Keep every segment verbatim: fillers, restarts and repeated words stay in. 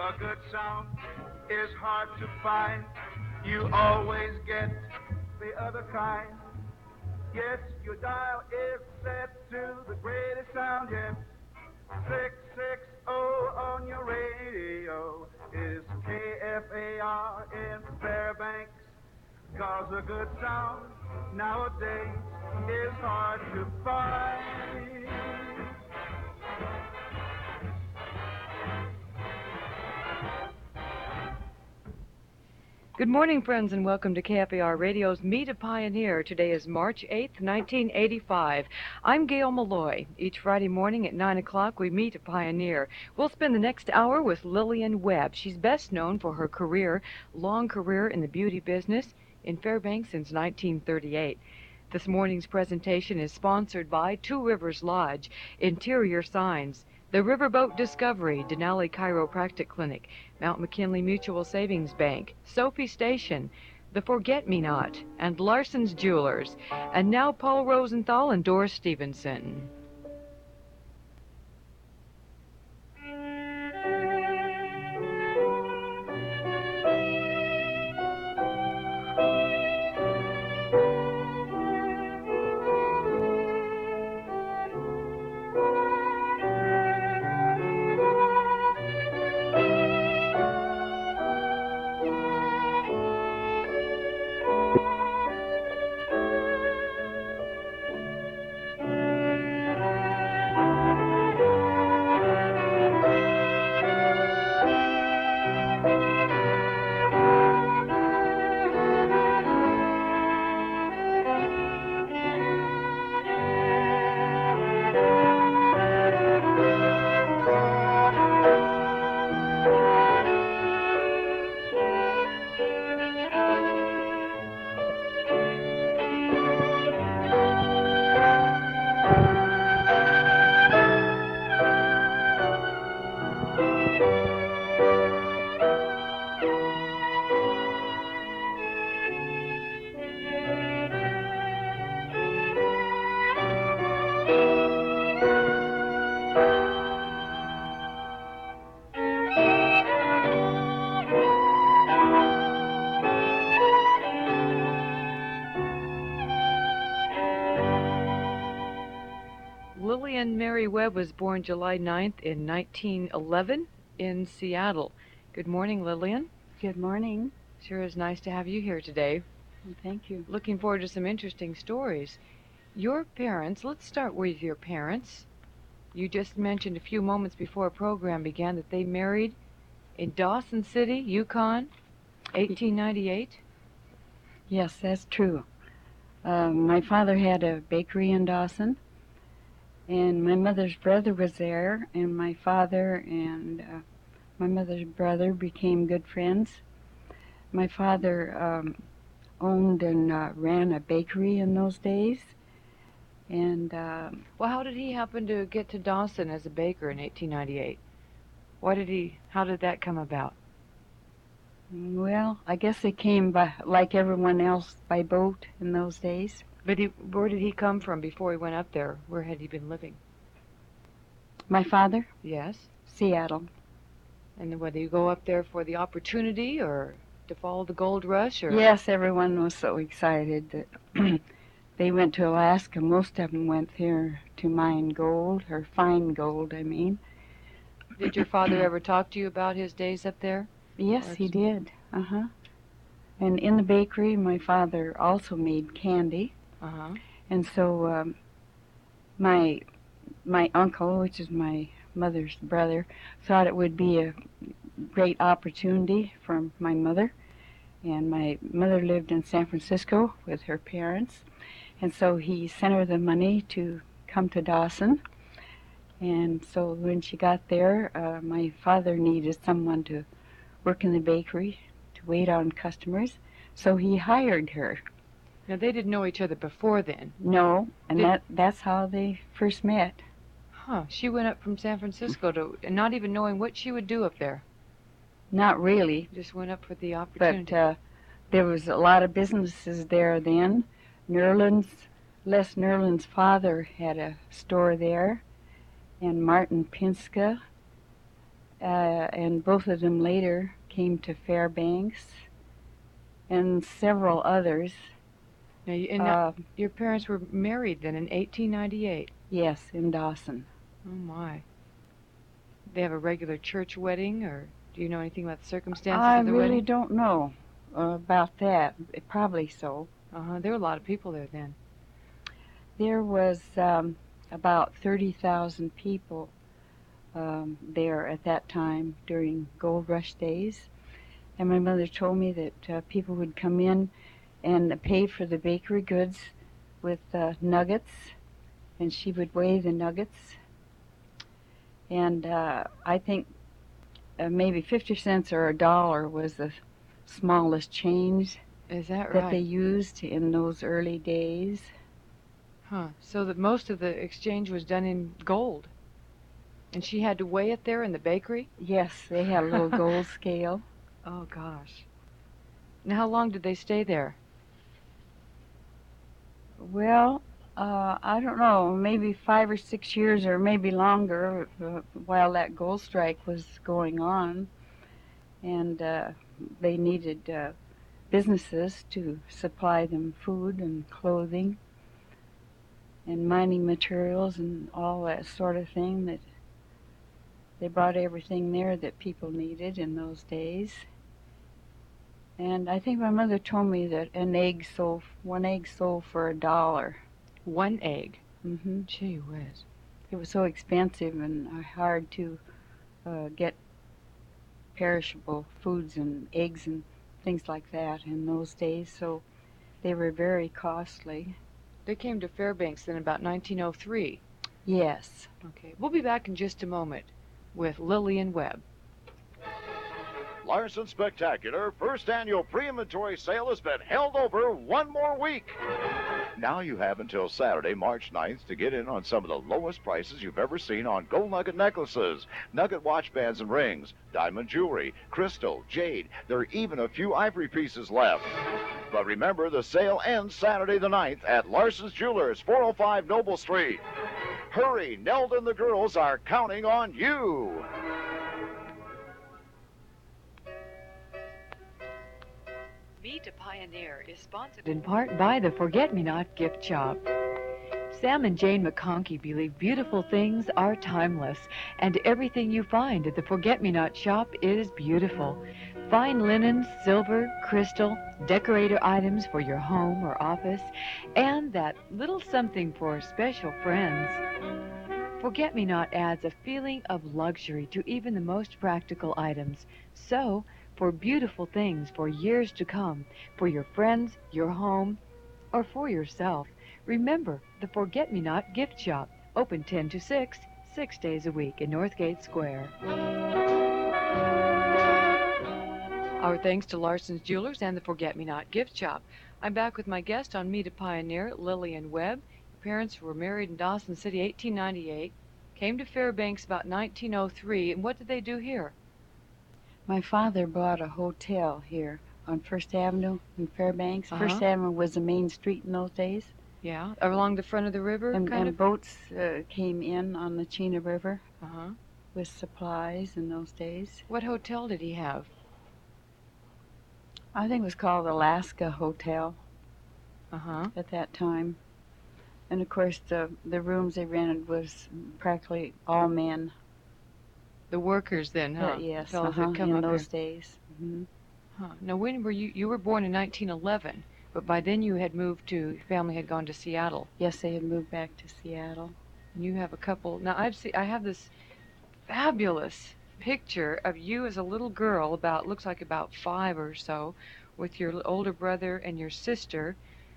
A good sound is hard to find. You always get the other kind. Yes, your dial is set to the greatest sound, yes. six sixty on your radio is K F A R in Fairbanks. Cause a good sound nowadays is hard to find. Good morning, friends, and welcome to K F A R Radio's Meet a Pioneer. Today is March eighth, nineteen eighty-five. I'm Gail Malloy. Each Friday morning at nine o'clock, we meet a pioneer. We'll spend the next hour with Lillian Webb. She's best known for her career, long career in the beauty business in Fairbanks since nineteen thirty-eight. This morning's presentation is sponsored by Two Rivers Lodge, Interior Signs, the Riverboat Discovery, Denali Chiropractic Clinic, Mount McKinley Mutual Savings Bank, Sophie Station, the Forget-Me-Not, and Larson's Jewelers. And now Paul Rosenthal and Doris Stevenson. Lillian Mary Webb was born July ninth in nineteen eleven in Seattle. Good morning, Lillian. Good morning. Sure is nice to have you here today. Well, thank you. Looking forward to some interesting stories. Your parents, let's start with your parents. You just mentioned a few moments before our program began that they married in Dawson City, Yukon, eighteen ninety-eight. Yes, that's true. Uh, my father had a bakery in Dawson, and my mother's brother was there, and my father and uh, my mother's brother became good friends. My father um, owned and uh, ran a bakery in those days. And uh, well, how did he happen to get to Dawson as a baker in eighteen ninety-eight? Why did he? How did that come about? Well, I guess they came by, like everyone else, by boat in those days. But he, where did he come from before he went up there? Where had he been living? My father? Yes. Seattle. And whether you go up there for the opportunity or to follow the gold rush? Or yes, everyone was so excited that they went to Alaska. Most of them went there to mine gold, or find gold, I mean. Did your father ever talk to you about his days up there? Yes, he did. Uh-huh. And in the bakery, my father also made candy. Uh-huh. And so um, my my uncle, which is my mother's brother, thought it would be a great opportunity for my mother. And my mother lived in San Francisco with her parents. And so he sent her the money to come to Dawson. And so when she got there, uh, my father needed someone to work in the bakery, to wait on customers. So he hired her. Now, they didn't know each other before then. No, and Did... that that's how they first met. Huh. She went up from San Francisco to, and not even knowing what she would do up there. Not really. Just went up for the opportunity. But uh, there was a lot of businesses there then. Nerland's, Les Nerland's father had a store there, and Martin Pinska, uh, and both of them later came to Fairbanks, and several others. Now, you, and Uh, now, your parents were married then in eighteen ninety-eight. yes, in Dawson. Oh my. They have a regular church wedding, or do you know anything about the circumstances I of the really wedding? don't know uh, about that. Probably so. Uh-huh. There were a lot of people there then. There was um, about thirty thousand people um, there at that time during gold rush days. And my mother told me that uh, people would come in and pay for the bakery goods with uh, nuggets, and she would weigh the nuggets. And uh, I think uh, maybe fifty cents or a dollar was the smallest change Is that that they right? used in those early days. Huh. So that most of the exchange was done in gold. And she had to weigh it there in the bakery? Yes, they had a little gold scale. Oh, gosh. Now, how long did they stay there? Well, uh, I don't know, maybe five or six years or maybe longer uh, while that gold strike was going on. And uh, they needed uh, businesses to supply them food and clothing and mining materials and all that sort of thing. That they brought everything there that people needed in those days. And I think my mother told me that an egg sold, one egg sold for a dollar. One egg. Mm-hmm. Gee whiz. It was so expensive and uh, hard to uh, get perishable foods and eggs and things like that in those days, so they were very costly. They came to Fairbanks then about nineteen oh three. Yes. Okay. We'll be back in just a moment with Lillian Webb. Larson Spectacular first annual pre-inventory sale has been held over one more week. Now you have until Saturday, March ninth to get in on some of the lowest prices you've ever seen on gold nugget necklaces, nugget watch bands and rings, diamond jewelry, crystal, jade. There are even a few ivory pieces left. But remember, the sale ends Saturday the ninth at Larson's Jewelers, four oh five Noble Street. Hurry, Nelda and the girls are counting on you. Meet a Pioneer is sponsored in part by the Forget-Me-Not Gift Shop. Sam and Jane McConkey believe beautiful things are timeless, and everything you find at the Forget-Me-Not shop is beautiful. Fine linens, silver, crystal, decorator items for your home or office, and that little something for special friends. Forget-Me-Not adds a feeling of luxury to even the most practical items. So, for beautiful things for years to come, for your friends, your home, or for yourself, remember the Forget-Me-Not Gift Shop, open ten to six, six days a week in Northgate Square. Our thanks to Larson's Jewelers and the Forget-Me-Not Gift Shop. I'm back with my guest on Meet a Pioneer, Lillian Webb. Her parents were married in Dawson City, eighteen ninety-eight, came to Fairbanks about nineteen oh three, and what did they do here? My father bought a hotel here on First Avenue in Fairbanks. Uh-huh. First Avenue was the main street in those days. Yeah, along the front of the river, And, kind and of? boats uh, came in on the Chena River Uh-huh. with supplies in those days. What hotel did he have? I think it was called Alaska Hotel Uh-huh. at that time. And of course the, the rooms they rented was practically all men. The workers then, huh? Uh, yes, Fellas uh-huh, that come in up those here. days. Hmm. Huh. Now, when were you? You were born in nineteen eleven, but by then you had moved to. Your family had gone to Seattle. Yes, they had moved back to Seattle. And you have a couple. Now, I've seen. I have this fabulous picture of you as a little girl, about looks like about five or so, with your older brother and your sister,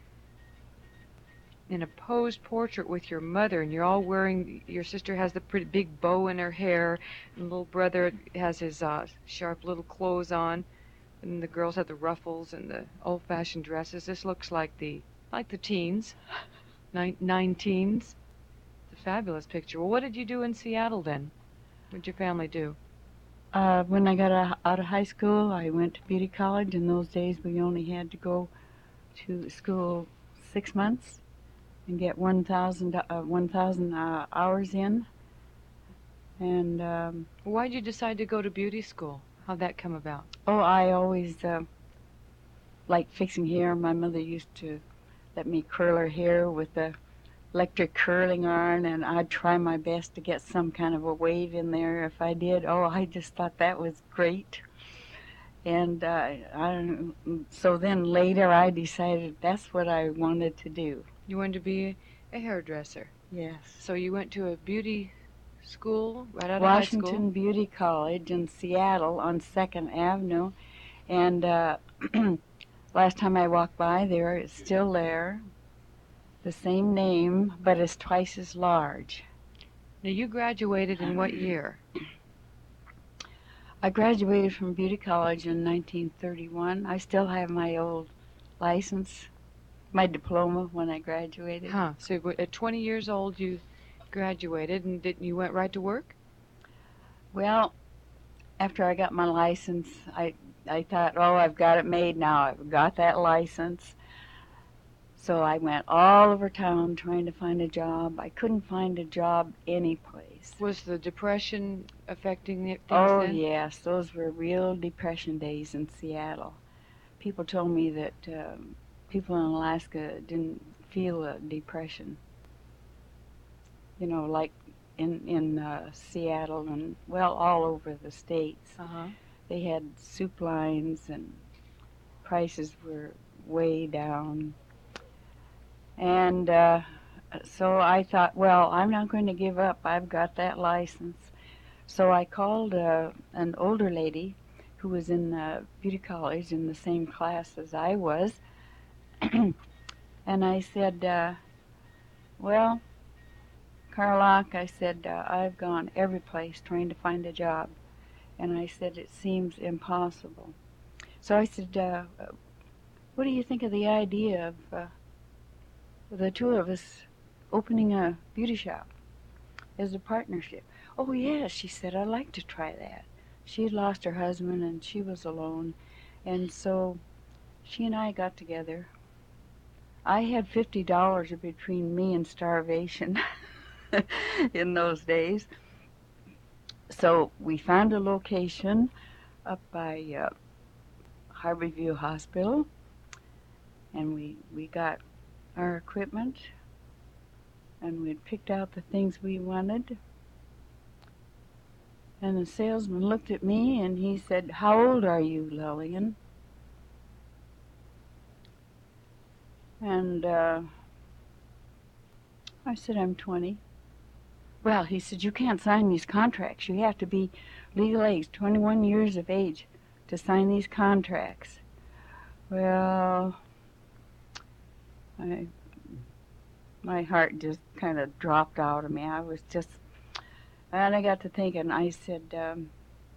in a posed portrait with your mother, and you're all wearing. Your sister has the pretty big bow in her hair, and little brother has his uh, sharp little clothes on. And the girls have the ruffles and the old-fashioned dresses. This looks like the like the teens, nine, nine teens. It's a fabulous picture. Well, what did you do in Seattle then? What did your family do? Uh, when I got a, out of high school, I went to beauty college. In those days, we only had to go to school six months and get one thousand uh, one thousand uh, hours in. And um, Why'd you decide to go to beauty school? How'd that come about? oh, I always uh, liked fixing hair. My mother used to let me curl her hair with the electric curling iron, and I'd try my best to get some kind of a wave in there. If I did, oh, I just thought that was great. And uh, I don't, so then later I decided that's what I wanted to do. You wanted to be a hairdresser. Yes. So you went to a beauty school right out of high school? Washington Beauty College in Seattle on second Avenue. And uh, last time I walked by there, it's still there. The same name, but it's twice as large. Now, you graduated in what year? I graduated from beauty college in nineteen thirty-one. I still have my old license, my diploma when I graduated. Huh. So w- at twenty years old, you graduated, and didn't you went right to work? Well, after I got my license, I I thought, oh, I've got it made now. I've got that license. So I went all over town trying to find a job. I couldn't find a job anyplace. Was the depression affecting the things Oh, then? yes, those were real depression days in Seattle. People told me that um, people in Alaska didn't feel a depression. You know, like in in uh, Seattle and, well, all over the states. Uh-huh. They had soup lines and prices were way down. And uh, so I thought, well, I'm not going to give up. I've got that license. So I called uh, an older lady who was in uh, beauty college in the same class as I was. And I said, uh, well, Carlock, I said, uh, I've gone every place trying to find a job. And I said, it seems impossible. So I said, uh, what do you think of the idea of uh, the two of us opening a beauty shop as a partnership? Oh, yes, she said, I'd like to try that. She had lost her husband and she was alone. And so she and I got together. I had fifty dollars between me and starvation in those days. So we found a location up by uh, Harborview Hospital, and we, we got our equipment, and we'd picked out the things we wanted. And the salesman looked at me and he said, how old are you, Lillian? And uh, I said, I'm twenty. Well, he said, you can't sign these contracts. You have to be legal age, twenty-one years of age, to sign these contracts. Well, I, my heart just kind of dropped out of me. I was just, and I got to thinking, I said, um,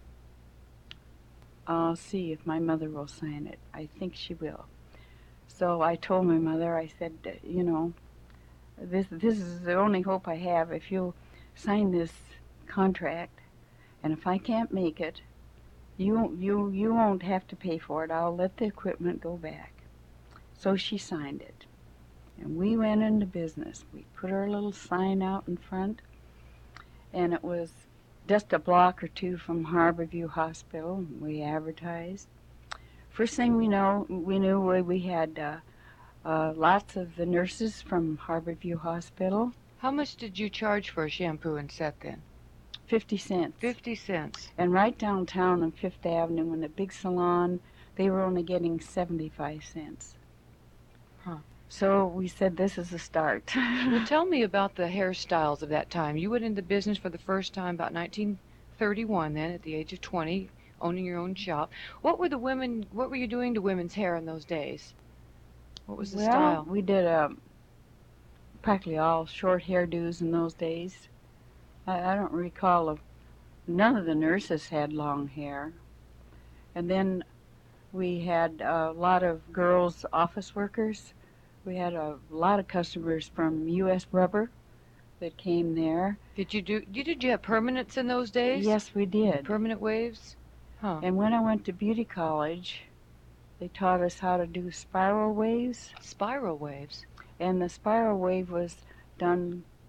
I'll see if my mother will sign it. I think she will. So I told my mother, I said, you know, this this is the only hope I have. If you'll sign this contract, and if I can't make it, you you you won't have to pay for it. I'll let the equipment go back. So she signed it, and we went into business. We put our little sign out in front, and it was just a block or two from Harborview Hospital. We advertised. First thing we know, we knew we, we had uh, uh, lots of the nurses from Harborview Hospital. How much did you charge for a shampoo and set then? Fifty cents. Fifty cents. And right downtown on Fifth Avenue in the big salon, they were only getting seventy-five cents. Huh. So we said, this is a start. Well, tell me about the hairstyles of that time. You went into business for the first time about nineteen thirty-one then, at the age of twenty, owning your own shop. What were the women, what were you doing to women's hair in those days? What was the well, style? we did uh, practically all short hairdos in those days. I, I don't recall of, none of the nurses had long hair. And then we had a lot of girls office workers. We had a lot of customers from U S Rubber that came there. Did you do, did you have permanents in those days? Yes, we did. Permanent waves? Huh. And when I went to beauty college, they taught us how to do spiral waves. Spiral waves? And the spiral wave was done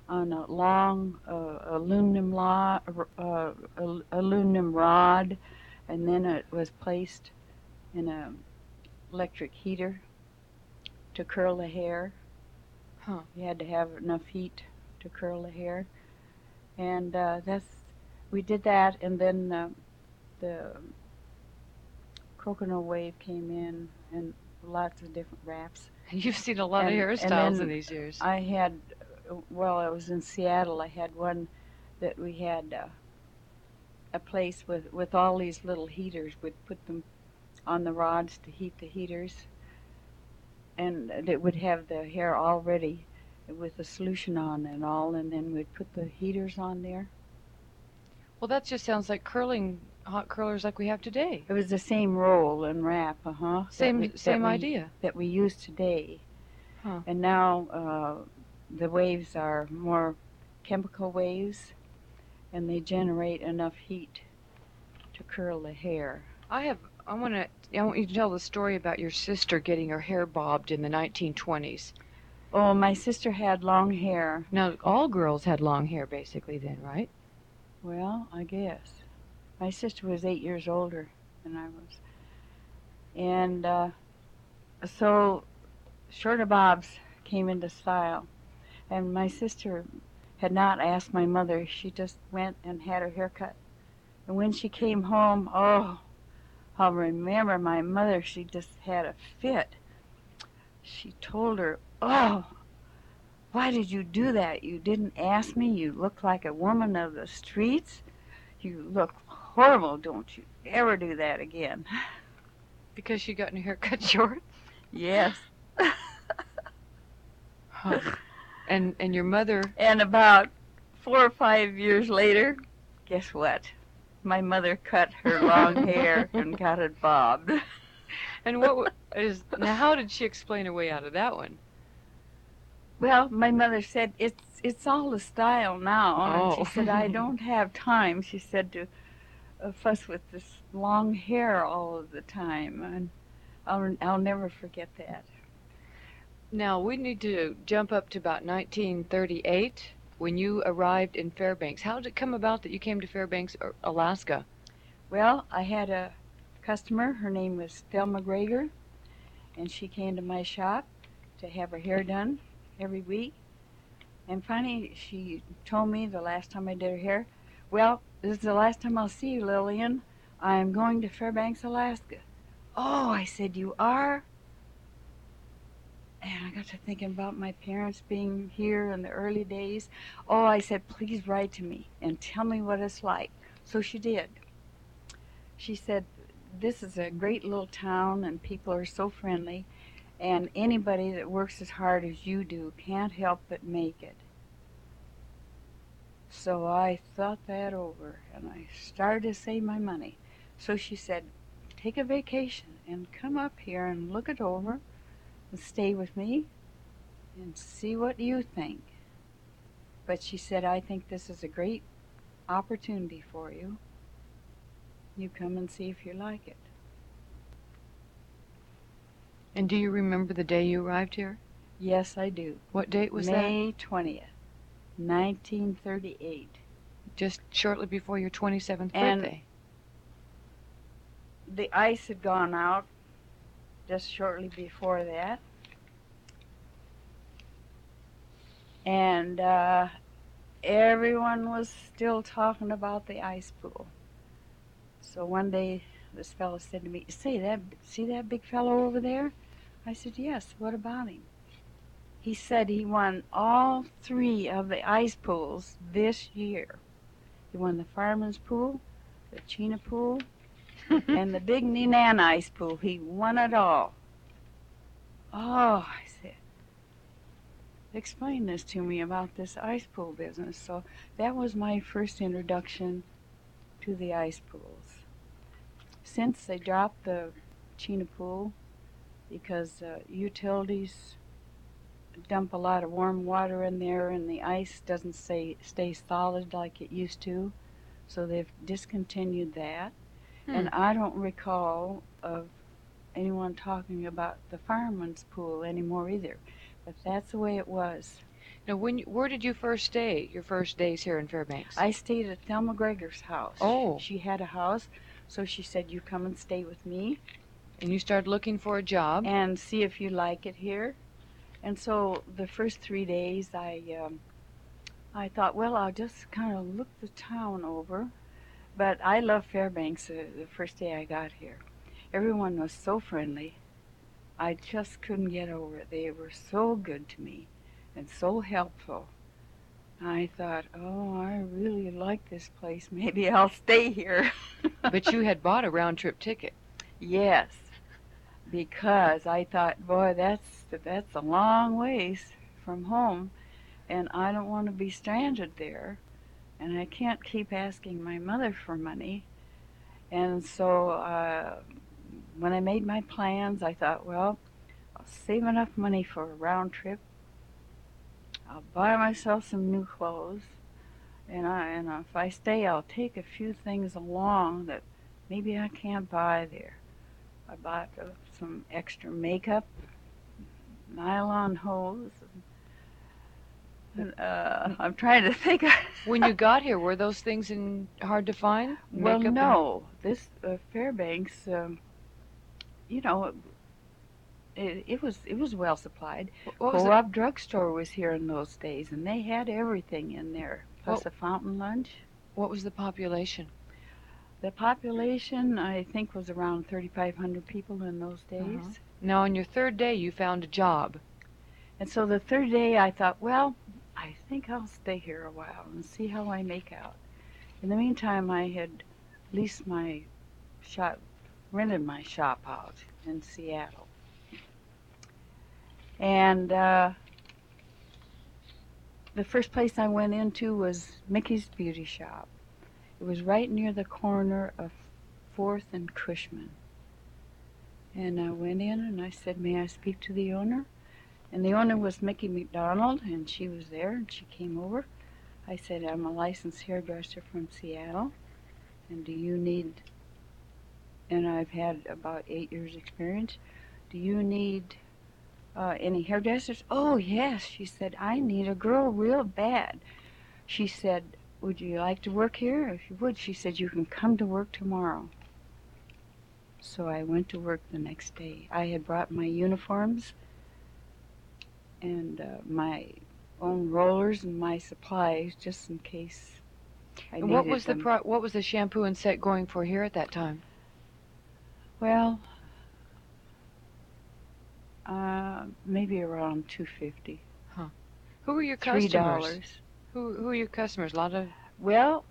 on a long uh, aluminum, lo- uh, al- aluminum rod, and then it was placed in a electric heater to curl the hair. Huh. You had to have enough heat to curl the hair, and uh, that's we did that, and then uh, the coconut wave came in, and lots of different wraps. You've seen a lot And- of and hairstyles then in these years. I had, well, I was in Seattle. I had one that we had uh, a place with, with all these little heaters. We'd put them on the rods to heat the heaters, and it would have the hair all ready with the solution on and all, and then we'd put the heaters on there. Well, that just sounds like curling hot curlers like we have today. It was the same roll and wrap, uh huh. Same same idea. That we use today. Huh. And now uh, the waves are more chemical waves, and they generate enough heat to curl the hair. I have. I want to. I want you to tell the story about your sister getting her hair bobbed in the nineteen twenties. Oh, my sister had long hair. Now, all girls had long hair, basically, then, right? Well, I guess. My sister was eight years older than I was. And uh, so shorter bobs came into style. And my sister had not asked my mother. She just went and had her hair cut. And when she came home, oh, I'll remember my mother, she just had a fit. She told her, oh, why did you do that? You didn't ask me. You look like a woman of the streets. You look horrible. Don't you ever do that again. Because she got her hair cut short? Yes. Huh. And and your mother... And about four or five years later, guess what? My mother cut her long hair and got it bobbed. And what wa- is... Now, how did she explain her way out of that one? Well, my mother said, it's it's all the style now. Oh. And she said, I don't have time, she said, to uh, fuss with this long hair all of the time. And I'll, I'll never forget that. Now, we need to jump up to about nineteen thirty-eight, when you arrived in Fairbanks. How did it come about that you came to Fairbanks, or Alaska? Well, I had a customer. Her name was Thelma Greger, and she came to my shop to have her hair done every week. And finally, she told me the last time I did her hair, well, this is the last time I'll see you, Lillian. I'm going to Fairbanks, Alaska. Oh, I said, you are? And I got to thinking about my parents being here in the early days. Oh, I said, please write to me and tell me what it's like. So she did. She said, this is a great little town and people are so friendly, and anybody that works as hard as you do can't help but make it. So I thought that over, and I started to save my money. So she said, take a vacation and come up here and look it over and stay with me and see what you think. But she said, I think this is a great opportunity for you. You come and see if you like it. And do you remember the day you arrived here? Yes, I do. What date was that? May twentieth, nineteen thirty-eight. Just shortly before your twenty-seventh And- birthday. The ice had gone out just shortly before that. And uh, everyone was still talking about the ice pool. So one day this fellow said to me, say that, see that big fellow over there? I said, yes, what about him? He said he won all three of the ice pools this year. He won the fireman's pool, the Chena pool, and the big Ninan ice pool. He won it all. Oh, I said, explain this to me about this ice pool business. So that was my first introduction to the ice pools. Since they dropped the Chena pool, because uh, utilities dump a lot of warm water in there and the ice doesn't stay, stay solid like it used to, so they've discontinued that. Hmm. And I don't recall of anyone talking about the fireman's pool anymore either, but that's the way it was. Now, when you, where did you first stay? Your first days here in Fairbanks? I stayed at Thelma Gregor's house. Oh. She had a house, so she said, you come and stay with me. And you started looking for a job? And see if you like it here. And so the first three days, I, um, I thought, well, I'll just kind of look the town over. But I love Fairbanks uh, the first day I got here. Everyone was so friendly. I just couldn't get over it. They were so good to me and so helpful. I thought, oh, I really like this place. Maybe I'll stay here. But you had bought a round-trip ticket. Yes, because I thought, boy, that's that's a long ways from home, and I don't want to be stranded there, and I can't keep asking my mother for money. And so uh, when I made my plans, I thought, well, I'll save enough money for a round trip. I'll buy myself some new clothes, and I and if I stay, I'll take a few things along that maybe I can't buy there. I bought uh, some extra makeup, nylon hose. And, uh, I'm trying to think. When you got here, were those things in, hard to find? Well, Makeup no. This uh, Fairbanks, um, you know, it, it was it was well supplied. And, what was the- Co-op drugstore was here in those days, and they had everything in there, plus What- a fountain lunch. What was the population? The population, I think, was around thirty-five hundred people in those days. Uh-huh. Now, on your third day, you found a job. And so the third day, I thought, well, I think I'll stay here a while and see how I make out. In the meantime, I had leased my shop, rented my shop out in Seattle. And uh, the first place I went into was Mickey's Beauty Shop. It was right near the corner of fourth and Cushman. And I went in and I said, may I speak to the owner? And the owner was Mickey McDonald, and she was there, and she came over. I said, I'm a licensed hairdresser from Seattle, and do you need, and I've had about eight years experience, do you need uh, any hairdressers? Oh, yes, she said, I need a girl real bad. She said, would you like to work here? If you would, she said, you can come to work tomorrow. So I went to work the next day. I had brought my uniforms and uh, my own rollers and my supplies just in case I And needed what was them. the pro- what was the shampoo and set going for here at that time? Well, uh, maybe around two fifty. Who were your Three customers? dollars. Who who were your customers? A lot of Well,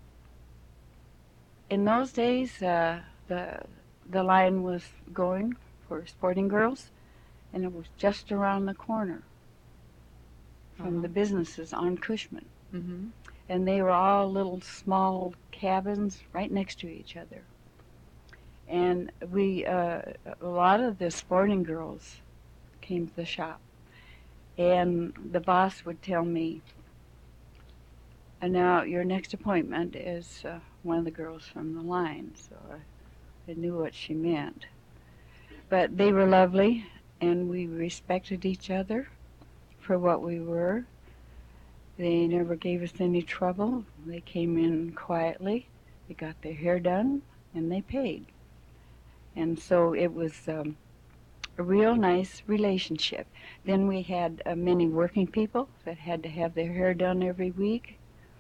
in those days, uh, the the line was going for sporting girls, and it was just around the corner from Uh-huh. the businesses on Cushman. mm-hmm. And they were all little small cabins right next to each other. And we, uh, a lot of the sporting girls came to the shop. And the boss would tell me, and now your next appointment is uh, one of the girls from the line. So I, I knew what she meant. But they were lovely, and we respected each other for what we were. They never gave us any trouble. They came in quietly, they got their hair done, and they paid. And so it was um, a real nice relationship. Then we had uh, many working people that had to have their hair done every week.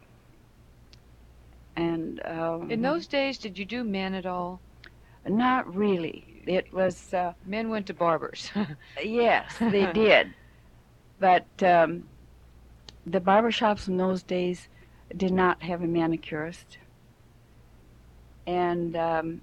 And um, In those days, did you do men at all? not really. It was uh, Men went to barbers. yes, they did. But um, the barber shops in those days did not have a manicurist. And um,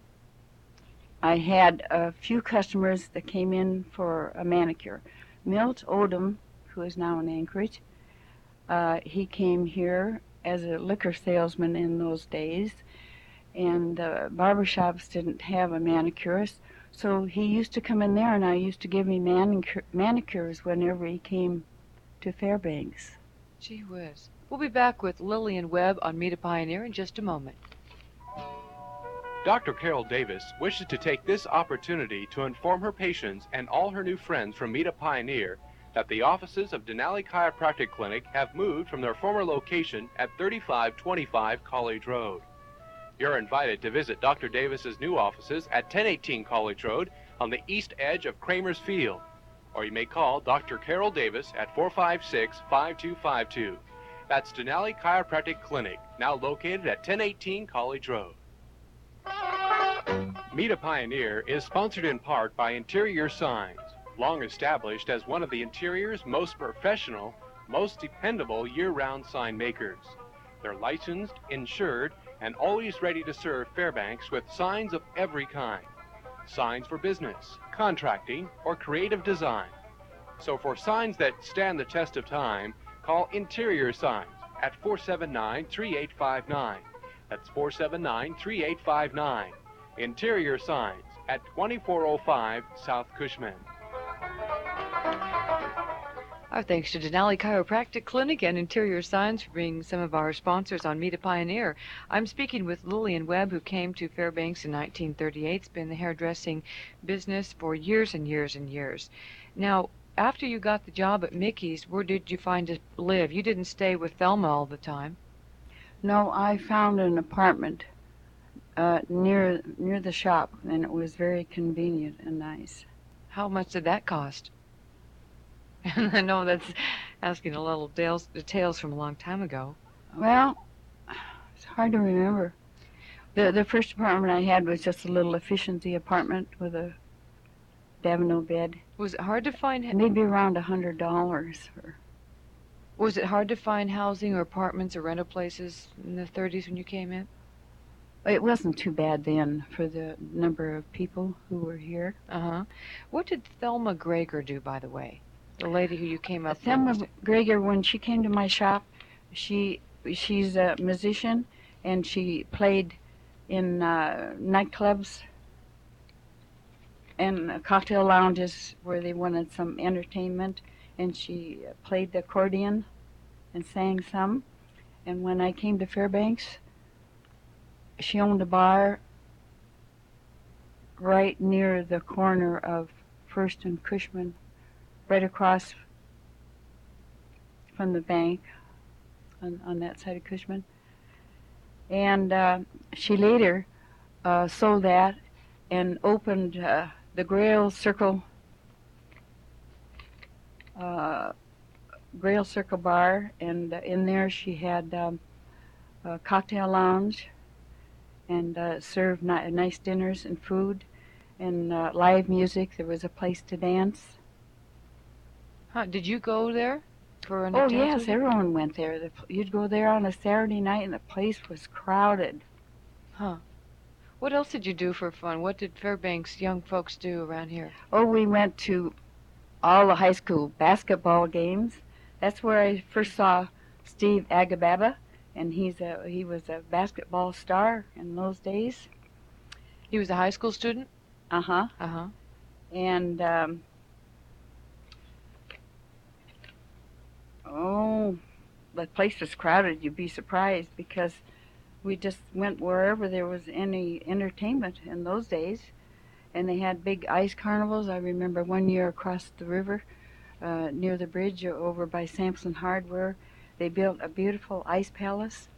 I had a few customers that came in for a manicure. Milt Odom, who is now in Anchorage, uh, he came here as a liquor salesman in those days, and uh, barber shops didn't have a manicurist, so he used to come in there, and I used to give him manicure- manicures whenever he came to Fairbanks. Gee whiz. We'll be back with Lillian Webb on Meet a Pioneer in just a moment. Doctor Carol Davis wishes to take this opportunity to inform her patients and all her new friends from Meet a Pioneer that the offices of Denali Chiropractic Clinic have moved from their former location at thirty-five twenty-five College Road. You're invited to visit Doctor Davis's new offices at ten eighteen College Road on the east edge of Kramer's Field, or you may call Doctor Carol Davis at four five six, five two five two. That's Denali Chiropractic Clinic, now located at ten eighteen College Road. Meet a Pioneer is sponsored in part by Interior Signs, long established as one of the interior's most professional, most dependable year-round sign makers. They're licensed, insured, and always ready to serve Fairbanks with signs of every kind. Signs for business, contracting, or creative design. So for signs that stand the test of time, call Interior Signs at four seven nine, three eight five nine. That's four seven nine, three eight five nine. Interior Signs at twenty-four oh five South Cushman. Our thanks to Denali Chiropractic Clinic and Interior Signs for being some of our sponsors on Meet a Pioneer. I'm speaking with Lillian Webb, who came to Fairbanks in nineteen thirty-eight. It's been in the hairdressing business for years and years and years. Now, after you got the job at Mickey's, where did you find to live? You didn't stay with Thelma all the time. No, I found an apartment uh, near near the shop, and it was very convenient and nice. How much did that cost? I know that's asking a little details, details from a long time ago. Well, it's hard to remember. The the first apartment I had was just a little efficiency apartment with a Davino bed. Was it hard to find? Maybe around a hundred dollars. Was it hard to find housing or apartments or rental places in the thirties when you came in? It wasn't too bad then for the number of people who were here. Uh-huh. What did Thelma Greger do, by the way? The lady who you came up Thelma with? Greger, when she came to my shop, she she's a musician, and she played in uh, nightclubs and cocktail lounges where they wanted some entertainment, and she played the accordion and sang some. And when I came to Fairbanks, she owned a bar right near the corner of First and Cushman, right across from the bank on, on that side of Cushman. And uh, she later uh, sold that and opened uh, the Grail Circle uh, Grail Circle Bar, and uh, in there she had um, a cocktail lounge and uh, served ni- nice dinners and food and uh, live music. There was a place to dance. Huh, did you go there for an Oh, dance yes, with her? everyone went there. The, you'd go there on a Saturday night, and the place was crowded. Huh. What else did you do for fun? What did Fairbanks young folks do around here? Oh, we went to all the high school basketball games. That's where I first saw Steve Agababa, and he's a he was a basketball star in those days. He was a high school student? Uh-huh. Uh-huh. And, um, oh, the place was crowded. You'd be surprised, because we just went wherever there was any entertainment in those days. And they had big ice carnivals. I remember one year across the river, uh, near the bridge over by Sampson Hardware, they built a beautiful ice palace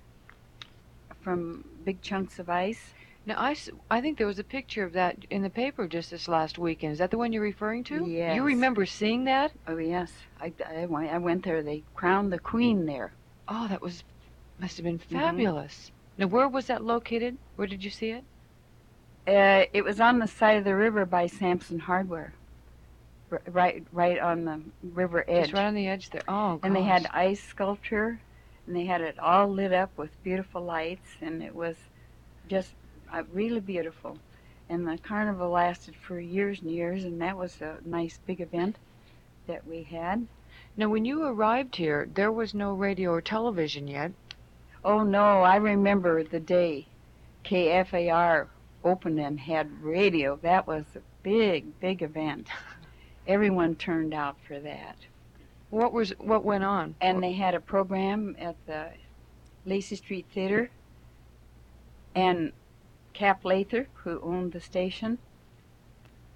from big chunks of ice. Now, I, s- I think there was a picture of that in the paper just this last weekend. Is that the one you're referring to? Yes. You remember seeing that? Oh, yes. I, I, went- I went there. They crowned the queen there. Oh, that was must have been Mm-hmm. fabulous. Now, where was that located? Where did you see it? Uh, it was on the side of the river by Sampson Hardware, R- right, right on the river edge. Just right on the edge there. Oh, And they had gosh. ice sculpture, and they had it all lit up with beautiful lights, and it was just uh, really beautiful. And the carnival lasted for years and years, and that was a nice big event that we had. Now, when you arrived here, there was no radio or television yet. Oh no, I remember the day K F A R opened and had radio. That was a big, big event. Everyone turned out for that. What was what went on? And they had a program at the Lacey Street Theater, and Cap Lather, who owned the station,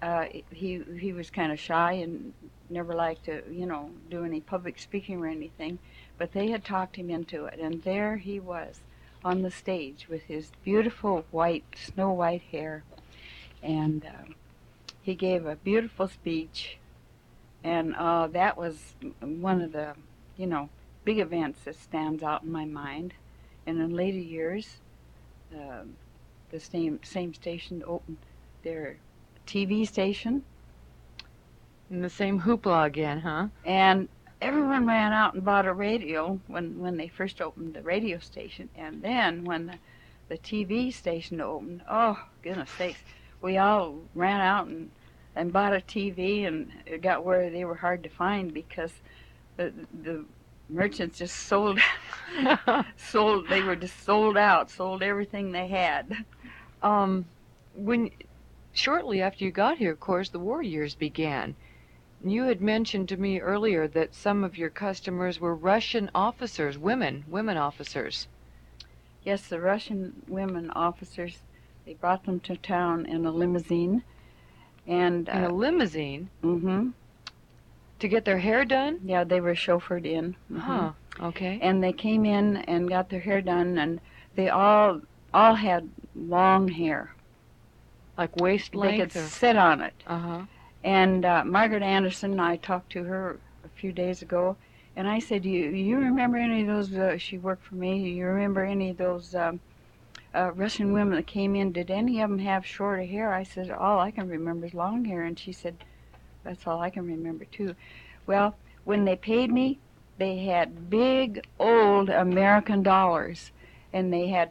uh, he he was kind of shy and never liked to, you know, do any public speaking or anything. But they had talked him into it, and there he was on the stage with his beautiful white, snow white hair, and uh, he gave a beautiful speech, and uh, that was one of the, you know, big events that stands out in my mind. And in later years, uh, the same same station opened their T V station, And the same hoopla again, huh? and everyone ran out and bought a radio when, when they first opened the radio station. And then when the, the T V station opened, oh, goodness sakes, we all ran out and, and bought a T V, and it got where they were hard to find because the, the merchants just sold, sold, they were just sold out, sold everything they had. Um, when shortly after you got here, of course, the war years began. You had mentioned to me earlier that some of your customers were Russian officers, women, women officers. Yes, the Russian women officers, they brought them to town in a limousine. And, In uh, a limousine mm-hmm, to get their hair done? yeah, they were chauffeured in. Mhm. Huh, okay. And they came in and got their hair done, and they all all had long hair. Like waist They length? could or- sit on it. Uh-huh. And uh, Margaret Anderson, I talked to her a few days ago, and I said, you you remember any of those, uh, she worked for me, you remember any of those um, uh, Russian women that came in, did any of them have shorter hair? I said, all I can remember is long hair. And she said, that's all I can remember too. Well, when they paid me, they had big old American dollars, and they had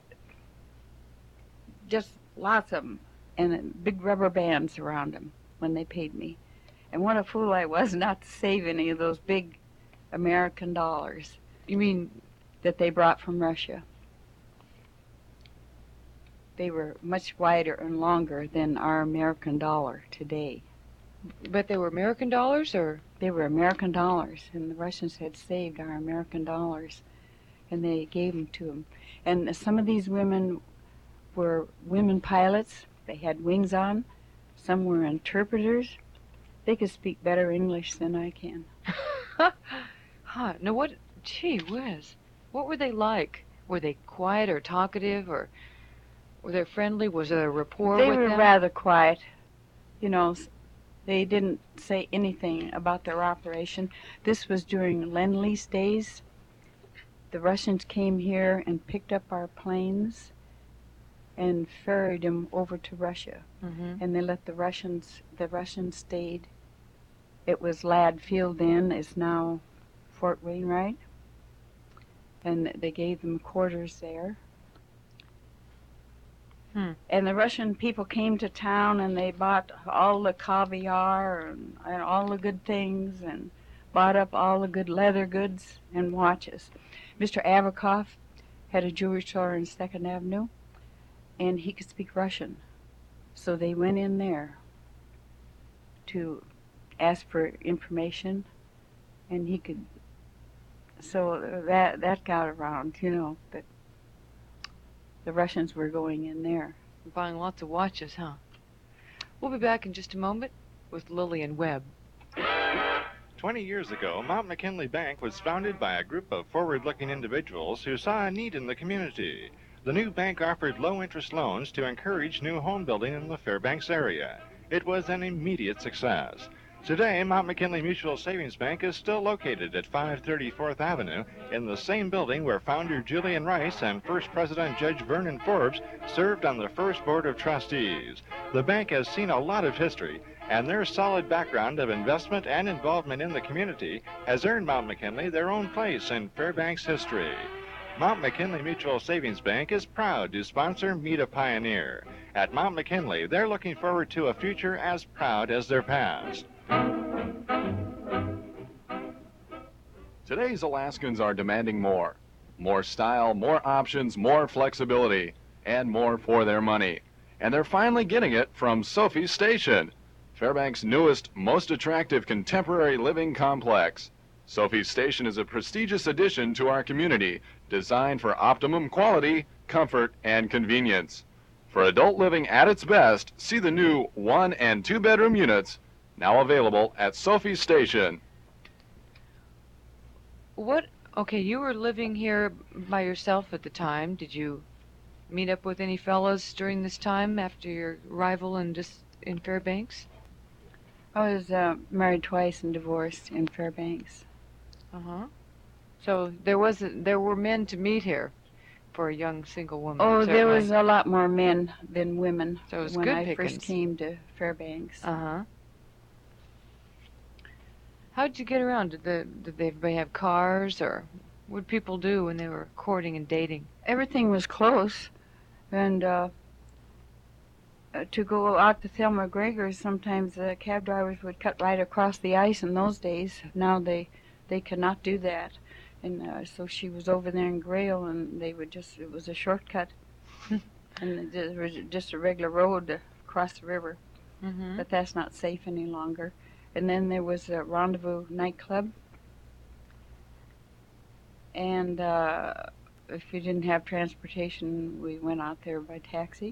just lots of them, and big rubber bands around them when they paid me. And what a fool I was not to save any of those big American dollars You mean, that they brought from Russia. They were much wider and longer than our American dollar today. but they were American dollars, or? They were American dollars, and the Russians had saved our American dollars, and they gave them to them. And some of these women were women pilots. They had wings on. Some were interpreters. They could speak better English than I can. Huh. Now what, gee whiz, what were they like? Were they quiet or talkative, or were they friendly? Was there a rapport They with were them? rather quiet. You know, s- they didn't say anything about their operation. This was during Lend-Lease days. The Russians came here and picked up our planes and ferried them over to Russia. Mm-hmm. And they let the Russians, the Russians stayed. It was Ladd Field then, it's now Fort Wainwright. And they gave them quarters there. Hmm. And the Russian people came to town, and they bought all the caviar and, and all the good things, and bought up all the good leather goods and watches. Mister Averkoff had a jewelry store in Second Avenue, and he could speak Russian. So they went in there to ask for information, and he could, so that that got around, you know, that the Russians were going in there. Buying lots of watches, huh? We'll be back in just a moment with Lillian Webb. Twenty years ago, Mount McKinley Bank was founded by a group of forward-looking individuals who saw a need in the community. The new bank offered low-interest loans to encourage new home building in the Fairbanks area. It was an immediate success. Today, Mount McKinley Mutual Savings Bank is still located at five thirty Fourth Avenue in the same building where founder Julian Rice and first president Judge Vernon Forbes served on the first board of trustees. The bank has seen a lot of history, and their solid background of investment and involvement in the community has earned Mount McKinley their own place in Fairbanks history. Mount McKinley Mutual Savings Bank is proud to sponsor Meet a Pioneer. At Mount McKinley, they're looking forward to a future as proud as their past. Today's Alaskans are demanding more. More style, more options, more flexibility, and more for their money. And they're finally getting it from Sophie's Station, Fairbanks' newest, most attractive contemporary living complex. Sophie's Station is a prestigious addition to our community, designed for optimum quality, comfort, and convenience. For adult living at its best, see the new one and two bedroom units now available at Sophie Station. What? Okay, you were living here by yourself at the time. Did you meet up with any fellas during this time after your arrival in just in Fairbanks? I was uh, married twice and divorced in Fairbanks. Uh huh. So there was a, there were men to meet here for a young single woman. Oh, there certainly. was a lot more men than women So it was when good I pickings. first came to Fairbanks. Uh huh. How did you get around? Did the did everybody have cars, or what did people do when they were courting and dating? Everything was close, and uh, uh, to go out to Thelma Gregor's, sometimes the cab drivers would cut right across the ice in those days. Now they they cannot do that, and uh, so she was over there in Grail, and they would just it was a shortcut, and it was just a regular road to cross the river. Mm-hmm. But that's not safe any longer. And then there was a Rendezvous nightclub. And uh, if you didn't have transportation, we went out there by taxi.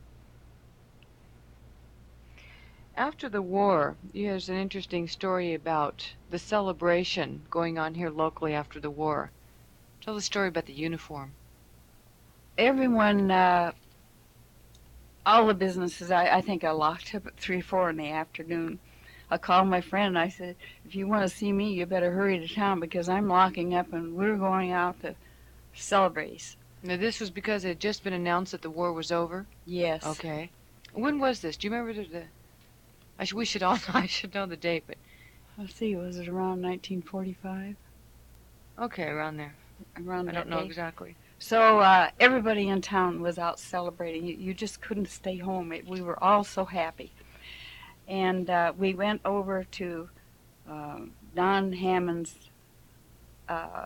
After the war, there's an interesting story about the celebration going on here locally after the war. Tell the story about the uniform. Everyone, uh, all the businesses, I, I think I locked up at three or four in the afternoon. I called my friend and I said, if you want to see me, you better hurry to town because I'm locking up and we're going out to celebrate. Now, this was because it had just been announced that the war was over? Yes. Okay. When was this? Do you remember the... the I should, we should all I should know the date, but... Let's see, was it around nineteen forty-five? Okay, around there. Around I that don't know day. exactly. So uh, everybody in town was out celebrating. You, you just couldn't stay home. It, we were all so happy. And uh, we went over to uh, Don Hammond's uh,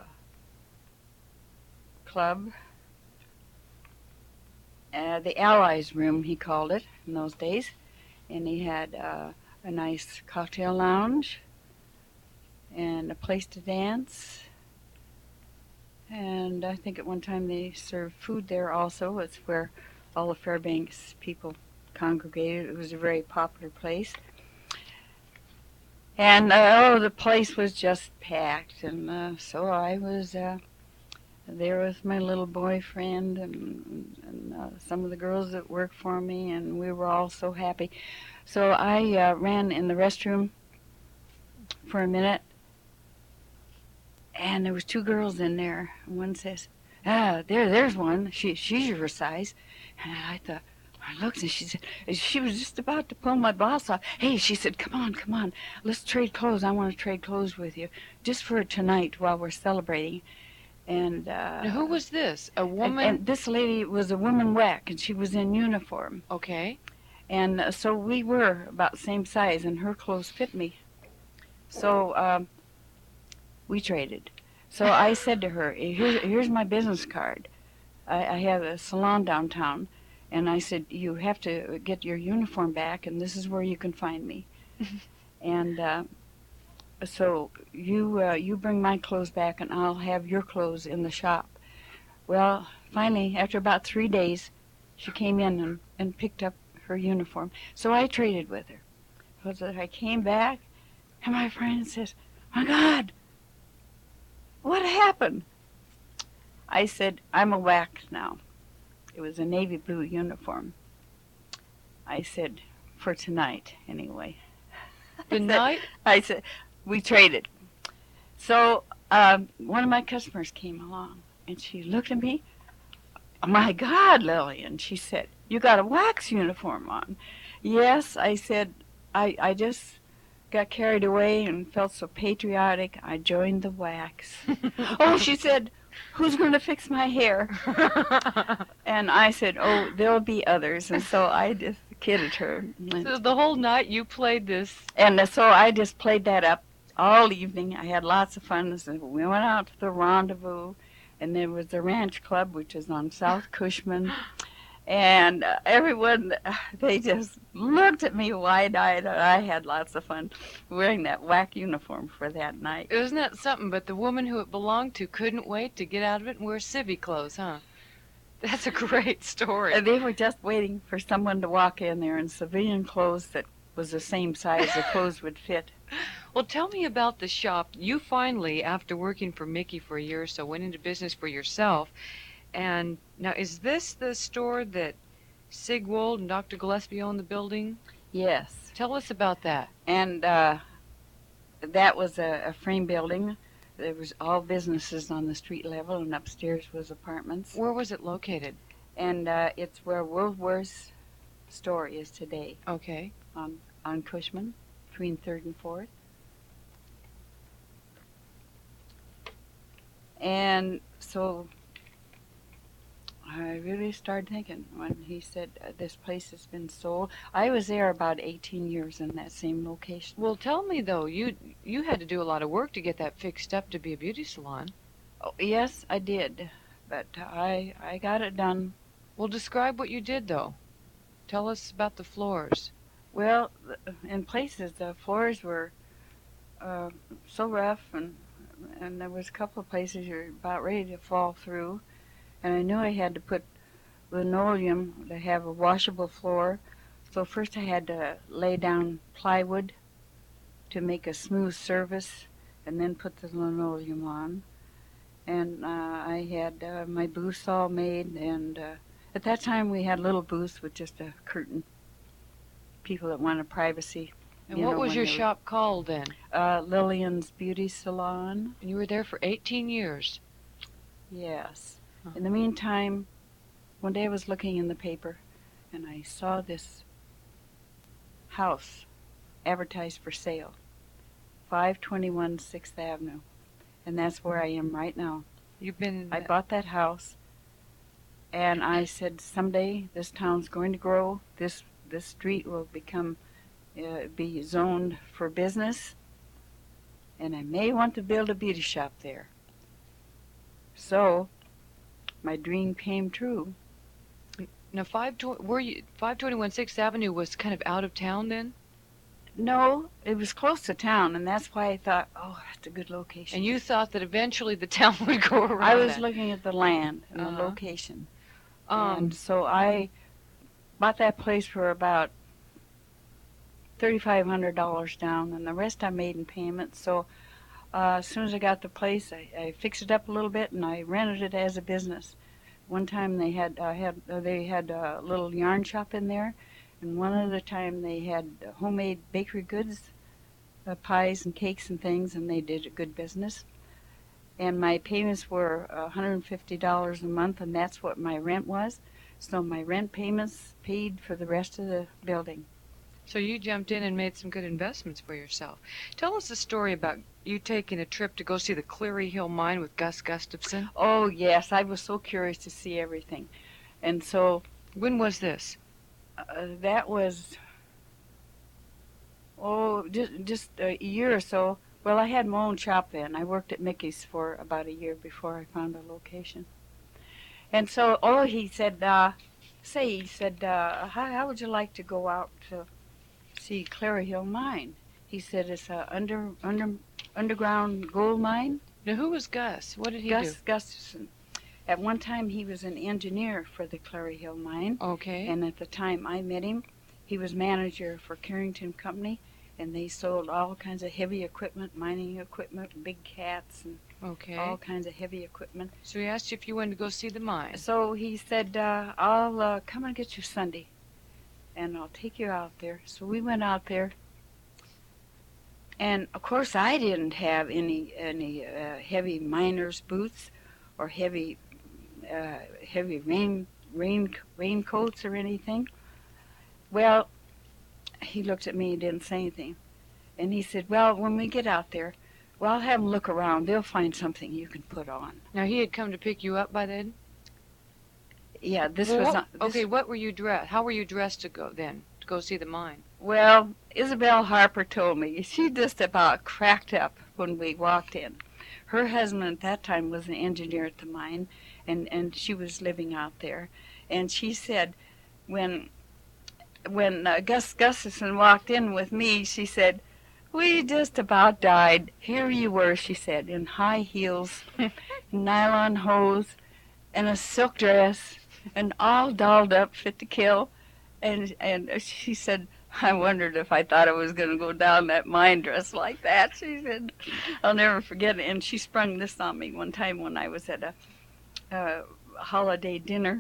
club, uh, the Allies Room, he called it in those days. And he had uh, a nice cocktail lounge and a place to dance. And I think at one time they served food there also. It's where all the Fairbanks people congregated. It was a very popular place. And uh, oh, the place was just packed. And uh, so I was uh, there with my little boyfriend and, and uh, some of the girls that worked for me, and we were all so happy. So I uh, ran in the restroom for a minute, and there was two girls in there. One says, "Ah, there, there's one. She, she's your size." And I thought, I looked, and she said, she was just about to pull my blouse off. Hey, she said, "Come on, come on, let's trade clothes. I want to trade clothes with you, just for tonight while we're celebrating." And uh, Now, who was this? A woman? And, and this lady was a woman whack, and she was in uniform. Okay. And uh, so we were about the same size, and her clothes fit me. So um, we traded. So I said to her, Here, here's my business card. I, I have a salon downtown. And I said, you have to get your uniform back, and this is where you can find me. And uh, so you uh, you bring my clothes back, and I'll have your clothes in the shop. Well, finally, after about three days, she came in and, and picked up her uniform. So I traded with her. So I came back, and my friend says, "My God, what happened?" I said, "I'm a whack now." It was a navy blue uniform. I said, "For tonight, anyway." The night? I said, we traded. So um, one of my customers came along, and she looked at me. "Oh, my God, Lillian," she said, "you got a wax uniform on." "Yes," I said, I, I just got carried away and felt so patriotic. I joined the wax. "Oh," she said, "who's going to fix my hair?" And I said, "Oh, there'll be others." And so I just kidded her. So the whole night you played this. And so I just played that up all evening. I had lots of fun. So we went out to the Rendezvous, and there was the Ranch Club, which is on South Cushman. And uh, everyone, uh, they just looked at me wide-eyed, and I had lots of fun wearing that whack uniform for that night. Isn't that something? But the woman who it belonged to couldn't wait to get out of it and wear civvy clothes, huh? That's a great story. And they were just waiting for someone to walk in there in civilian clothes that was the same size the clothes would fit. Well, tell me about the shop. You finally, after working for Mickey for a year or so, went into business for yourself. And now, is this the store that Sig Wold and Doctor Gillespie own the building? Yes. Tell us about that. And uh, that was a, a frame building. There was all businesses on the street level, and upstairs was apartments. Where was it located? And uh, it's where World War's store is today, Okay. on, on Cushman, between third and fourth. And so I really started thinking when he said uh, this place has been sold. I was there about eighteen years in that same location. Well, tell me, though, you you had to do a lot of work to get that fixed up to be a beauty salon. Oh, yes, I did, but I I got it done. Well, describe what you did, though. Tell us about the floors. Well, th- in places the floors were uh, so rough, and and there was a couple of places you're about ready to fall through. And I knew I had to put linoleum to have a washable floor. So first I had to lay down plywood to make a smooth surface, and then put the linoleum on. And uh, I had uh, my booths all made, and uh, at that time we had little booths with just a curtain. People that wanted privacy. And you what know, was when your they were- shop called then? Uh, Lillian's Beauty Salon. And you were there for eighteen years. Yes. Huh. In the meantime, one day I was looking in the paper, and I saw this house advertised for sale, five twenty-one sixth Avenue, and that's where I am right now. You've been. I bought that house, and I said, someday this town's going to grow. This this street will become, uh, be zoned for business, and I may want to build a beauty shop there. So, my dream came true. Now, five tw- were you five twenty-one sixth Avenue was kind of out of town then, No, it was close to town, and that's why I thought, oh, that's a good location. and you thought that eventually the town would go around. I was that. looking at the land and Uh-huh. the location. Um, and so I bought that place for about thirty-five hundred dollars down, and the rest I made in payments. So uh, as soon as I got the place, I, I fixed it up a little bit, and I rented it as a business. One time they had uh, had uh, they had a little yarn shop in there, and one other time they had homemade bakery goods, uh, pies and cakes and things, and they did a good business. And my payments were one hundred fifty dollars a month, and that's what my rent was. So my rent payments paid for the rest of the building. so you jumped in and made some good investments for yourself. Tell us a story about you taking a trip to go see the Cleary Hill Mine with Gus Gustafson. Oh, yes, I was so curious to see everything. And so When was this? uh, that was, oh, just, just a year or so. Well, I had my own shop then. I worked at Mickey's for about a year before I found a location. And so, oh, he said, uh, say, he said, uh, how, how would you like to go out to see Cleary Hill Mine? He said, it's a under, under, underground gold mine. Now, who was Gus? What did he Gus Gustafson. At one time, he was an engineer for the Cleary Hill Mine. do? Okay. And at the time I met him, he was manager for Carrington Company, and they sold all kinds of heavy equipment, mining equipment, big cats, and okay. all kinds of heavy equipment. So he asked you if you wanted to go see the mine. So he said, uh, I'll uh, come and get you Sunday, and I'll take you out there. So we went out there, and of course I didn't have any any uh, heavy miner's boots or heavy uh, heavy rain rain raincoats or anything. Well, he looked at me and didn't say anything, and he said, well, when we get out there, well, I'll have them look around. They'll find something you can put on. Now, he had come to pick you up by then? Yeah, this Well, was what- not, this, okay, what were you dressed? How were you dressed to go then, to go see the mine? Well, Isabel Harper told me. She just about cracked up when we walked in. Her husband at that time was an engineer at the mine, and, and she was living out there. And she said, when when uh, Gus Gustafson walked in with me, she said, we just about died. Here you were, she said, in high heels, nylon hose, and a silk dress, and all dolled up, fit to kill. And and she said, I wondered if I thought I was going to go down that mine dressed like that. She said, I'll never forget it. And she sprung this on me one time when I was at a, a holiday dinner.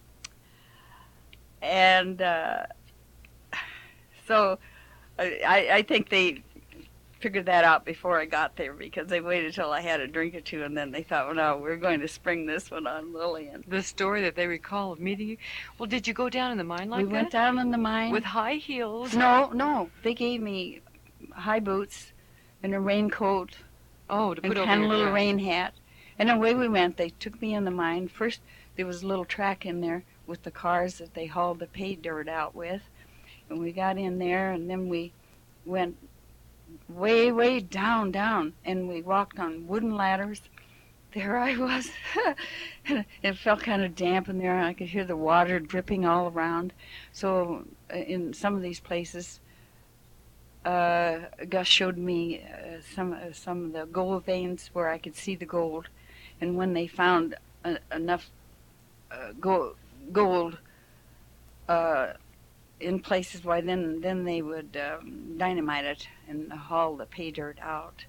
And uh, so I, I think they figured that out before I got there, because they waited till I had a drink or two, and then they thought, well, no, we're going to spring this one on Lillian. The story that they recall of meeting you. Well, did you go down in the mine like we that? went down in the mine. With high heels? No, no. They gave me high boots and a raincoat. Oh, to put and over kind of your a little hat. rain hat. And away we went. They took me in the mine. First, there was a little track in there with the cars that they hauled the pay dirt out with. And we got in there, and then we went way, way down, down. And we walked on wooden ladders. There I was. It felt kind of damp in there. I could hear the water dripping all around. So uh, in some of these places, uh, Gus showed me uh, some uh, some of the gold veins where I could see the gold. And when they found uh, enough uh, go- gold uh, in places, why then then they would um, dynamite it and haul the pay dirt out.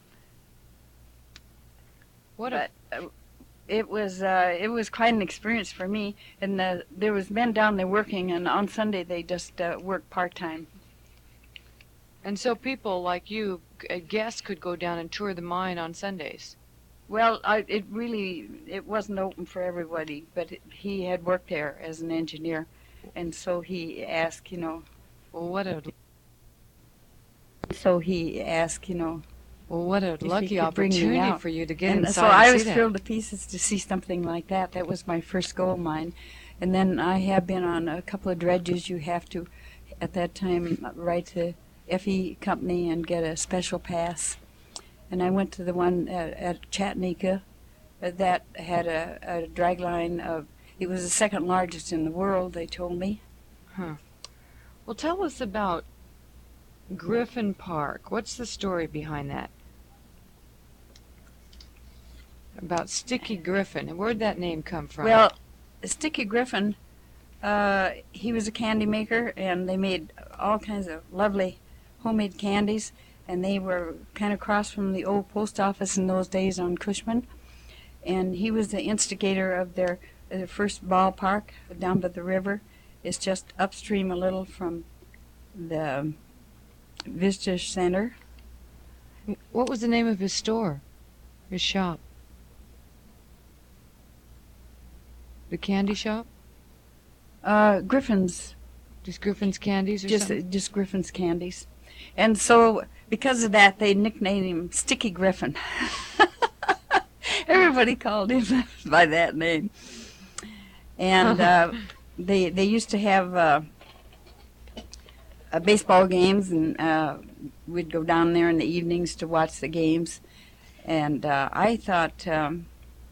What But a... uh, it was uh, it was quite an experience for me. And uh, there was men down there working, and on Sunday they just uh, worked part time. And so people like you, uh, guests, could go down and tour the mine on Sundays. Well, I, it really it wasn't open for everybody, but it, he had worked there as an engineer, and so he asked, you know. Well, what a So he asked, you know. well, what a he lucky could bring me opportunity out. for you to get And inside so and I see was that. thrilled to pieces to see something like that. That was my first gold mine. And then I have been on a couple of dredges. You have to, at that time, write to F E Company and get a special pass. And I went to the one at, at Chattanooga uh, that had a, a drag line of, it was the second largest in the world, they told me. Huh. Well, tell us about Griffin Park. What's the story behind that? About Sticky Griffin. And where'd that name come from? Well, Sticky Griffin, uh, he was a candy maker, and they made all kinds of lovely homemade candies, and they were kind of across from the old post office in those days on Cushman. And he was the instigator of their, their first ballpark down by the river. It's just upstream a little from the Visitor Center. What was the name of his store? His shop? The candy shop? Uh, Griffin's. Just Griffin's Candies or Just, something? just Griffin's Candies. And so, because of that, they nicknamed him Sticky Griffin. Everybody called him by that name. And uh, they they used to have uh, uh, baseball games, and uh, we'd go down there in the evenings to watch the games. And uh, I thought, um,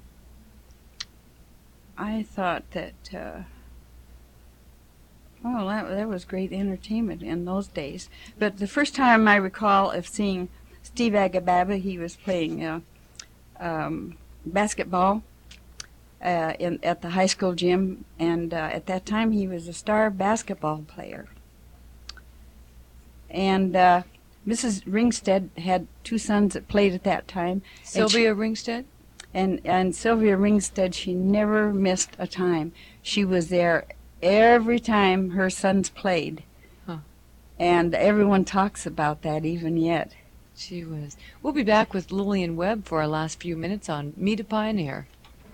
I thought that, uh, well, that, that was great entertainment in those days. But the first time I recall of seeing Steve Agababa, he was playing uh, um, basketball uh, in, at the high school gym, and uh, at that time he was a star basketball player. And uh, Missus Ringstead had two sons that played at that time. Sylvia Ringstead? And, and Sylvia Ringstead, she never missed a time. She was there every time her sons played. Huh. And everyone talks about that even yet. She was. We'll be back with Lillian Webb for our last few minutes on Meet a Pioneer.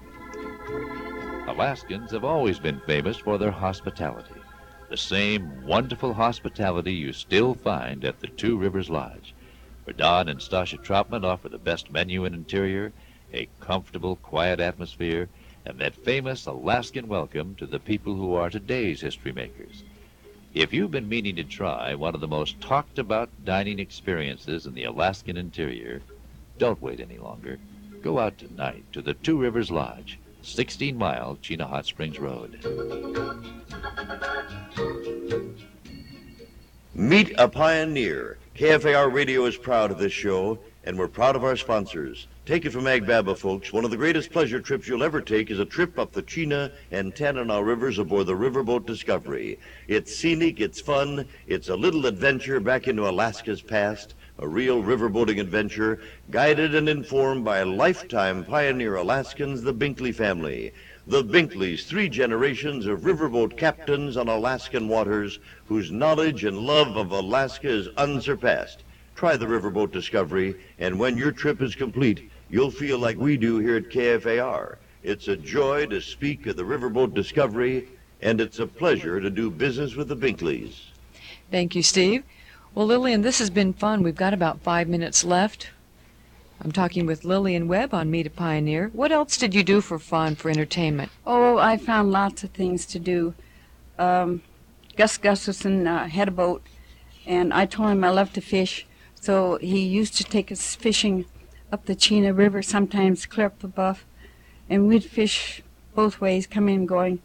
Alaskans have always been famous for their hospitality. The same wonderful hospitality you still find at the Two Rivers Lodge, where Don and Stasha Troutman offer the best menu and interior, a comfortable, quiet atmosphere, and that famous Alaskan welcome to the people who are today's history makers. If you've been meaning to try one of the most talked about dining experiences in the Alaskan interior, don't wait any longer. Go out tonight to the Two Rivers Lodge, sixteen mile Chena Hot Springs Road. Meet a Pioneer. K F A R Radio is proud of this show, and we're proud of our sponsors. Take it from Agbaba, folks. One of the greatest pleasure trips you'll ever take is a trip up the Chena and Tanana rivers aboard the Riverboat Discovery. It's scenic, it's fun, it's a little adventure back into Alaska's past, a real riverboating adventure, guided and informed by lifetime pioneer Alaskans, the Binkley family. The Binkleys, three generations of riverboat captains on Alaskan waters, whose knowledge and love of Alaska is unsurpassed. Try the Riverboat Discovery, and when your trip is complete, you'll feel like we do here at K F A R. It's a joy to speak of the Riverboat Discovery, and it's a pleasure to do business with the Binkleys. Thank you, Steve. Well, Lillian, this has been fun. We've got about five minutes left. I'm talking with Lillian Webb on Meet a Pioneer. What else did you do for fun, for entertainment? Oh, I found lots of things to do. Um, Gus Gustafson uh, had a boat, and I told him I loved to fish, so he used to take us fishing up the Chena River, sometimes clear up the Buff, and we'd fish both ways, coming and going.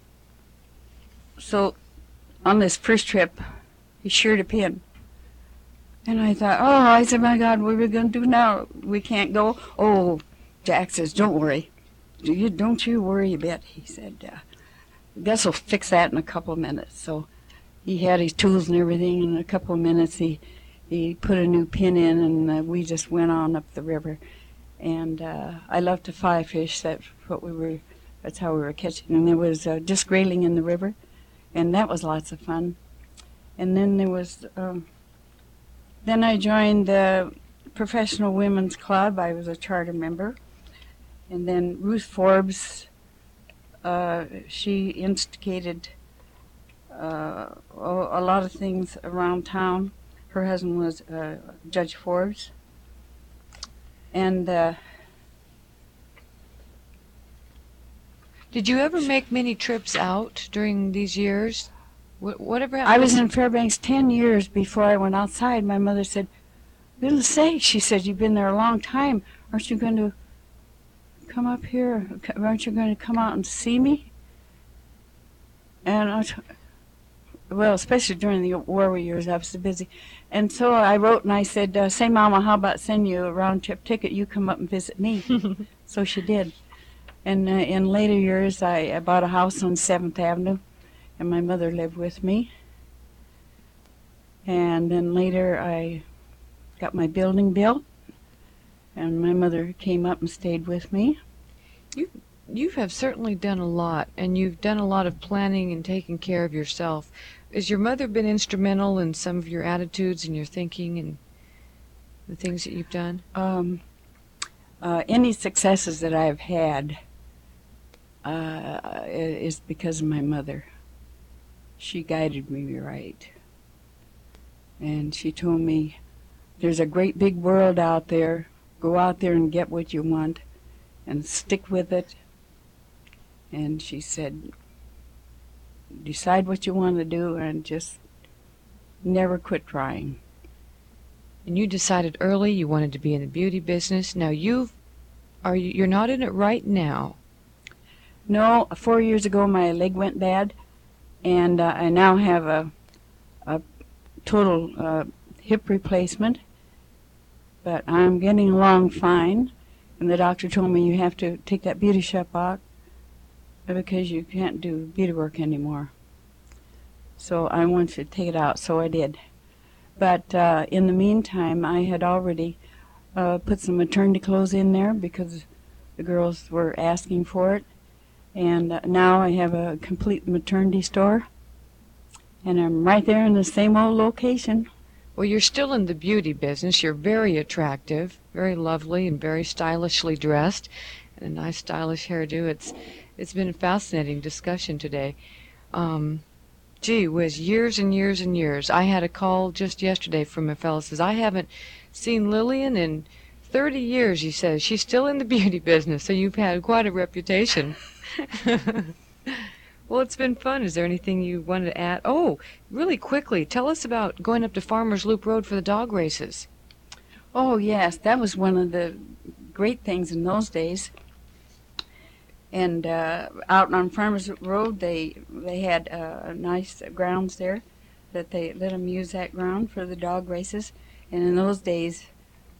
So on this first trip, he sheared a pin. And I thought, oh, I said, my God, what are we going to do now? We can't go. Oh, Jack says, don't worry. Do you, don't you worry a bit. He said, uh, Gus will fix that in a couple of minutes. So he had his tools and everything. In a couple of minutes, he he put a new pin in, and uh, we just went on up the river. And uh, I love to fly fish. That's what we were. That's how we were catching. And there was uh, disc grayling in the river, and that was lots of fun. And then there was. Um, Then I joined the Professional Women's Club. I was a charter member. And then Ruth Forbes, uh, she instigated uh, a lot of things around town. Her husband was uh, Judge Forbes. And uh, did you ever make many trips out during these years? Whatever I was in Fairbanks ten years before I went outside. My mother said, little say, she said, you've been there a long time. Aren't you going to come up here? Aren't you going to come out and see me? And I was, well, especially during the war years, I was so busy. And so I wrote and I said, uh, say, Mama, how about send you a round-trip ticket? You come up and visit me. So she did. And uh, in later years, I, I bought a house on seventh Avenue. And my mother lived with me. And then later I got my building built, and my mother came up and stayed with me. You you have certainly done a lot, and you've done a lot of planning and taking care of yourself. Has your mother been instrumental in some of your attitudes and your thinking and the things that you've done? Um, uh, any successes that I've had uh, is because of my mother. She guided me right. And she told me, there's a great big world out there. Go out there and get what you want and stick with it. And she said, decide what you want to do and just never quit trying. And you decided early you wanted to be in the beauty business. Now you've, are you, you're not in it right now. No, four years ago my leg went bad. And uh, I now have a, a total uh, hip replacement, but I'm getting along fine. And the doctor told me you have to take that beauty shop out because you can't do beauty work anymore. So I wanted to take it out, so I did. But uh, in the meantime, I had already uh, put some maternity clothes in there because the girls were asking for it. And uh, now I have a complete maternity store, and I'm right there in the same old location. Well, you're still in the beauty business. You're very attractive, very lovely, and very stylishly dressed, and a nice stylish hairdo. It's it's been a fascinating discussion today. Um, gee whiz, years and years and years. I had a call just yesterday from a fellow who says, I haven't seen Lillian in thirty years, he says. She's still in the beauty business, so you've had quite a reputation. Well, it's been fun. Is there anything you wanted to add? Oh, really quickly, tell us about going up to Farmers Loop Road for the dog races. Oh, yes, that was one of the great things in those days. And uh, out on Farmers Road, they they had uh, nice grounds there that they let them use that ground for the dog races. And in those days,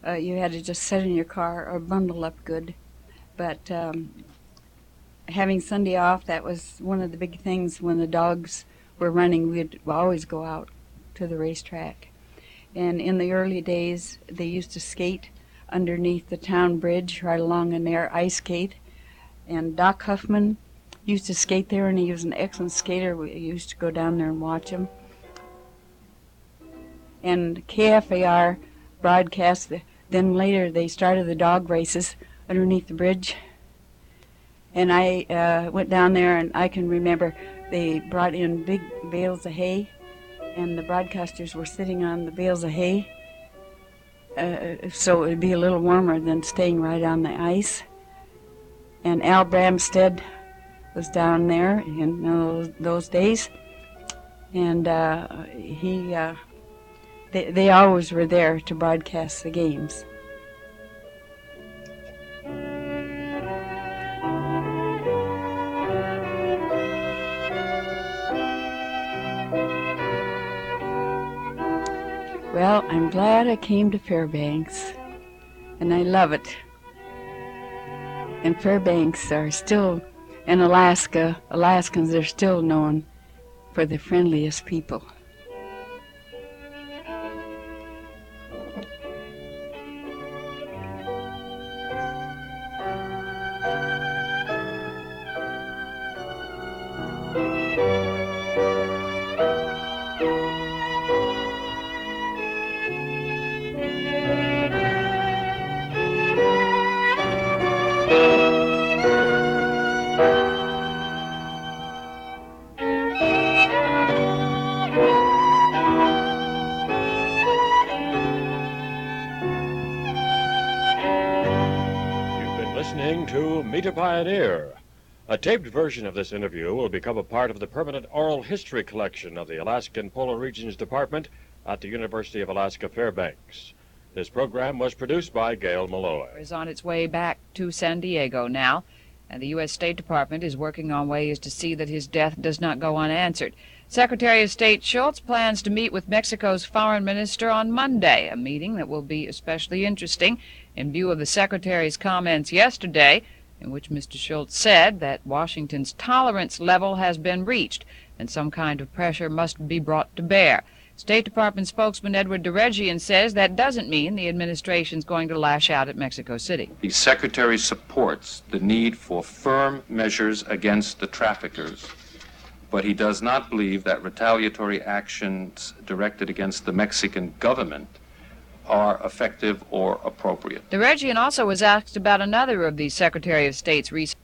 uh, you had to just sit in your car or bundle up good. But um, having Sunday off, that was one of the big things. When the dogs were running, we'd always go out to the racetrack. And in the early days, they used to skate underneath the town bridge right along in there, ice skate. And Doc Huffman used to skate there, and he was an excellent skater. We used to go down there and watch him. And K F A R broadcast, the, then later they started the dog races underneath the bridge. And I uh, went down there, and I can remember they brought in big bales of hay, and the broadcasters were sitting on the bales of hay, uh, so it would be a little warmer than staying right on the ice. And Al Bramstead was down there in those, those days, and uh, he, uh, they, they always were there to broadcast the games. Well, I'm glad I came to Fairbanks, and I love it. And Fairbanks are still, in Alaska, Alaskans are still known for the friendliest people. Listening to Meet a Pioneer. A taped version of this interview will become a part of the permanent oral history collection of the Alaskan Polar Regions Department at the University of Alaska Fairbanks. This program was produced by Gail Malloy. Is on its way back to San Diego now, and the U S State Department is working on ways to see that his death does not go unanswered. Secretary of State Schultz plans to meet with Mexico's foreign minister on Monday, a meeting that will be especially interesting in view of the Secretary's comments yesterday, in which Mister Schultz said that Washington's tolerance level has been reached and some kind of pressure must be brought to bear. State Department spokesman Edward Deregian says that doesn't mean the administration's going to lash out at Mexico City. The Secretary supports the need for firm measures against the traffickers, but he does not believe that retaliatory actions directed against the Mexican government are effective or appropriate. Deregian also was asked about another of the Secretary of State's recent